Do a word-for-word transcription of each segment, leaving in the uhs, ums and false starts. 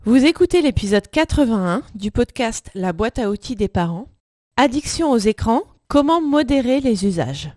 Vous écoutez l'épisode quatre-vingt-un du podcast La boîte à outils des parents. Addiction aux écrans, comment modérer les usages?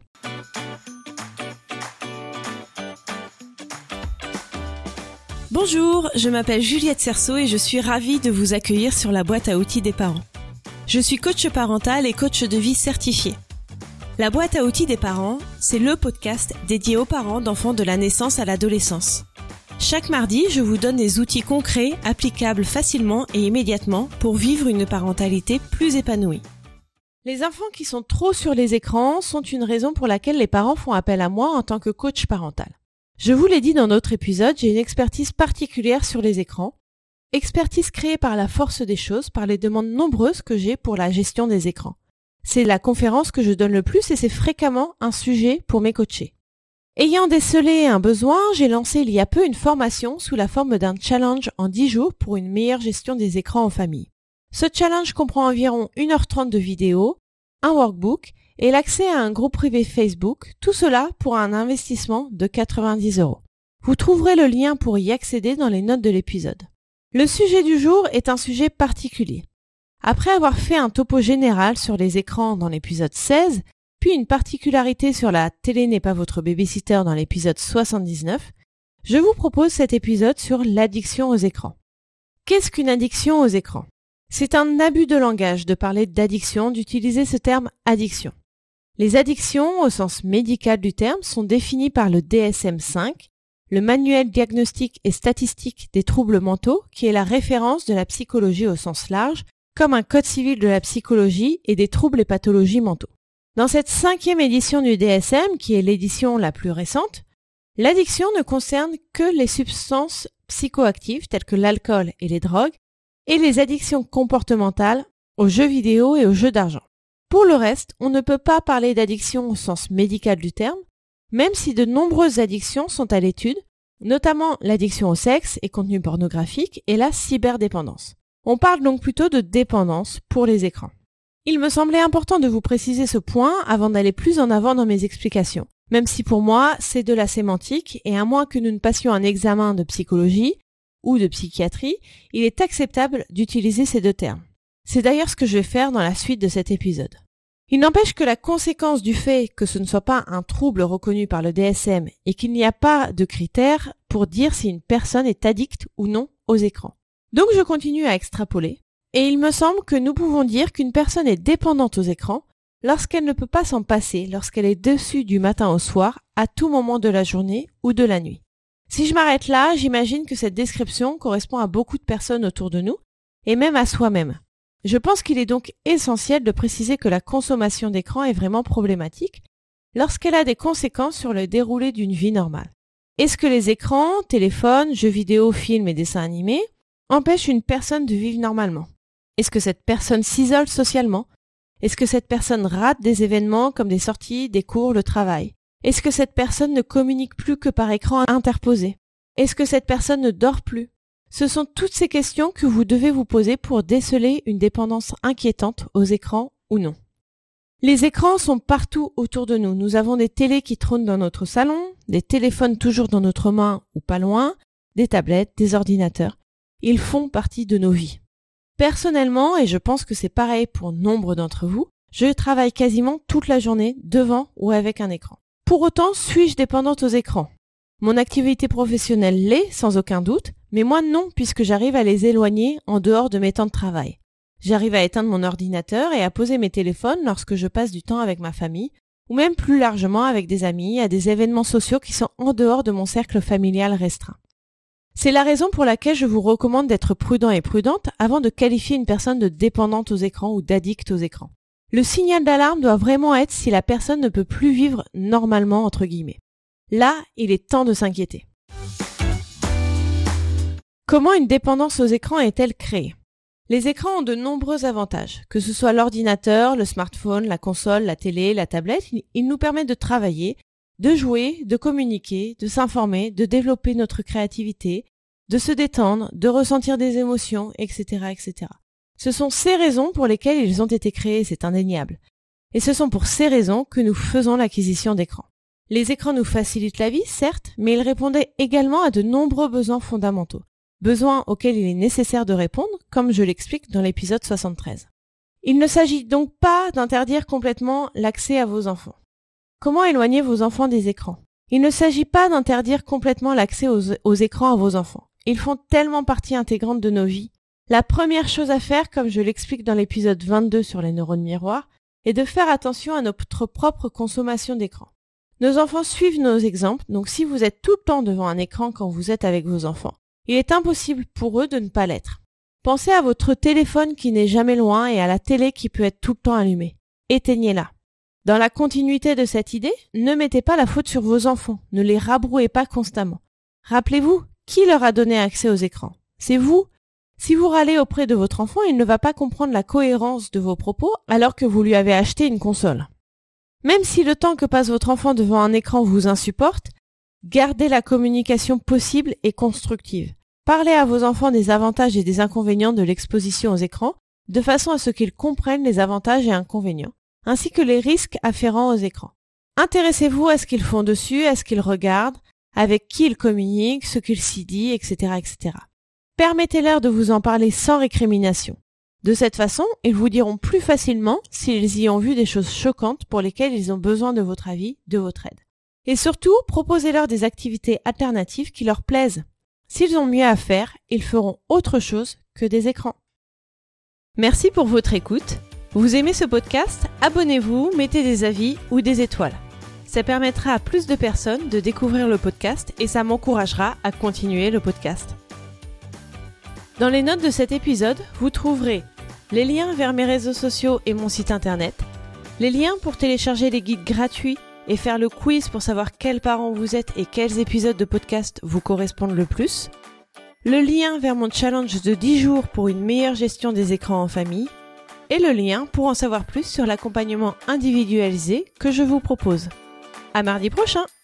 Bonjour, je m'appelle Juliette Cerceau et je suis ravie de vous accueillir sur la boîte à outils des parents. Je suis coach parental et coach de vie certifié. La boîte à outils des parents, c'est le podcast dédié aux parents d'enfants de la naissance à l'adolescence. Chaque mardi, je vous donne des outils concrets, applicables facilement et immédiatement pour vivre une parentalité plus épanouie. Les enfants qui sont trop sur les écrans sont une raison pour laquelle les parents font appel à moi en tant que coach parental. Je vous l'ai dit dans notre épisode, j'ai une expertise particulière sur les écrans, expertise créée par la force des choses, par les demandes nombreuses que j'ai pour la gestion des écrans. C'est la conférence que je donne le plus et c'est fréquemment un sujet pour mes coachés. Ayant décelé un besoin, j'ai lancé il y a peu une formation sous la forme d'un challenge en dix jours pour une meilleure gestion des écrans en famille. Ce challenge comprend environ une heure trente de vidéos, un workbook et l'accès à un groupe privé Facebook, tout cela pour un investissement de quatre-vingt-dix euros. Vous trouverez le lien pour y accéder dans les notes de l'épisode. Le sujet du jour est un sujet particulier. Après avoir fait un topo général sur les écrans dans l'épisode seize, puis une particularité sur la télé n'est pas votre babysitter dans l'épisode soixante-dix-neuf, je vous propose cet épisode sur l'addiction aux écrans. Qu'est-ce qu'une addiction aux écrans? C'est un abus de langage de parler d'addiction, d'utiliser ce terme addiction. Les addictions, au sens médical du terme, sont définies par le D S M cinq, le manuel diagnostique et statistique des troubles mentaux, qui est la référence de la psychologie au sens large, comme un code civil de la psychologie et des troubles et pathologies mentaux. Dans cette cinquième édition du D S M, qui est l'édition la plus récente, l'addiction ne concerne que les substances psychoactives telles que l'alcool et les drogues, et les addictions comportementales aux jeux vidéo et aux jeux d'argent. Pour le reste, on ne peut pas parler d'addiction au sens médical du terme, même si de nombreuses addictions sont à l'étude, notamment l'addiction au sexe et contenus pornographiques et la cyberdépendance. On parle donc plutôt de dépendance pour les écrans. Il me semblait important de vous préciser ce point avant d'aller plus en avant dans mes explications, même si pour moi c'est de la sémantique et à moins que nous ne passions un examen de psychologie ou de psychiatrie, il est acceptable d'utiliser ces deux termes. C'est d'ailleurs ce que je vais faire dans la suite de cet épisode. Il n'empêche que la conséquence du fait que ce ne soit pas un trouble reconnu par le D S M et qu'il n'y a pas de critères pour dire si une personne est addicte ou non aux écrans. Donc je continue à extrapoler. Et il me semble que nous pouvons dire qu'une personne est dépendante aux écrans lorsqu'elle ne peut pas s'en passer, lorsqu'elle est dessus du matin au soir, à tout moment de la journée ou de la nuit. Si je m'arrête là, j'imagine que cette description correspond à beaucoup de personnes autour de nous, et même à soi-même. Je pense qu'il est donc essentiel de préciser que la consommation d'écran est vraiment problématique lorsqu'elle a des conséquences sur le déroulé d'une vie normale. Est-ce que les écrans, téléphones, jeux vidéo, films et dessins animés empêchent une personne de vivre normalement? Est-ce que cette personne s'isole socialement? Est-ce que cette personne rate des événements comme des sorties, des cours, le travail? Est-ce que cette personne ne communique plus que par écran interposé? Est-ce que cette personne ne dort plus? Ce sont toutes ces questions que vous devez vous poser pour déceler une dépendance inquiétante aux écrans ou non. Les écrans sont partout autour de nous. Nous avons des télés qui trônent dans notre salon, des téléphones toujours dans notre main ou pas loin, des tablettes, des ordinateurs. Ils font partie de nos vies. Personnellement, et je pense que c'est pareil pour nombre d'entre vous, je travaille quasiment toute la journée devant ou avec un écran. Pour autant, suis-je dépendante aux écrans? Mon activité professionnelle l'est, sans aucun doute, mais moi non, puisque j'arrive à les éloigner en dehors de mes temps de travail. J'arrive à éteindre mon ordinateur et à poser mes téléphones lorsque je passe du temps avec ma famille, ou même plus largement avec des amis, à des événements sociaux qui sont en dehors de mon cercle familial restreint. C'est la raison pour laquelle je vous recommande d'être prudent et prudente avant de qualifier une personne de dépendante aux écrans ou d'addict aux écrans. Le signal d'alarme doit vraiment être si la personne ne peut plus vivre normalement, entre guillemets. Là, il est temps de s'inquiéter. Comment une dépendance aux écrans est-elle créée? Les écrans ont de nombreux avantages, que ce soit l'ordinateur, le smartphone, la console, la télé, la tablette, ils nous permettent de travailler, de jouer, de communiquer, de s'informer, de développer notre créativité, de se détendre, de ressentir des émotions, et cetera, et cetera. Ce sont ces raisons pour lesquelles ils ont été créés, c'est indéniable. Et ce sont pour ces raisons que nous faisons l'acquisition d'écrans. Les écrans nous facilitent la vie, certes, mais ils répondaient également à de nombreux besoins fondamentaux. besoin auquel il est nécessaire de répondre, comme je l'explique dans l'épisode soixante-treize. Il ne s'agit donc pas d'interdire complètement l'accès à vos enfants. Comment éloigner vos enfants des écrans ? Il ne s'agit pas d'interdire complètement l'accès aux, aux écrans à vos enfants. Ils font tellement partie intégrante de nos vies. La première chose à faire, comme je l'explique dans l'épisode vingt-deux sur les neurones miroirs, est de faire attention à notre propre consommation d'écran. Nos enfants suivent nos exemples, donc si vous êtes tout le temps devant un écran quand vous êtes avec vos enfants, il est impossible pour eux de ne pas l'être. Pensez à votre téléphone qui n'est jamais loin et à la télé qui peut être tout le temps allumée. Éteignez-la. Dans la continuité de cette idée, ne mettez pas la faute sur vos enfants, ne les rabrouez pas constamment. Rappelez-vous, qui leur a donné accès aux écrans ? C'est vous. Si vous râlez auprès de votre enfant, il ne va pas comprendre la cohérence de vos propos alors que vous lui avez acheté une console. Même si le temps que passe votre enfant devant un écran vous insupporte, gardez la communication possible et constructive. Parlez à vos enfants des avantages et des inconvénients de l'exposition aux écrans, de façon à ce qu'ils comprennent les avantages et inconvénients, ainsi que les risques afférents aux écrans. Intéressez-vous à ce qu'ils font dessus, à ce qu'ils regardent, avec qui ils communiquent, ce qu'ils s'y disent, et cetera, et cetera. Permettez-leur de vous en parler sans récrimination. De cette façon, ils vous diront plus facilement s'ils y ont vu des choses choquantes pour lesquelles ils ont besoin de votre avis, de votre aide. Et surtout, proposez-leur des activités alternatives qui leur plaisent. S'ils ont mieux à faire, ils feront autre chose que des écrans. Merci pour votre écoute. Vous aimez ce podcast ? Abonnez-vous, mettez des avis ou des étoiles. Ça permettra à plus de personnes de découvrir le podcast et ça m'encouragera à continuer le podcast. Dans les notes de cet épisode, vous trouverez les liens vers mes réseaux sociaux et mon site internet, les liens pour télécharger les guides gratuits et faire le quiz pour savoir quels parents vous êtes et quels épisodes de podcast vous correspondent le plus, le lien vers mon challenge de dix jours pour une meilleure gestion des écrans en famille, et le lien pour en savoir plus sur l'accompagnement individualisé que je vous propose. À mardi prochain!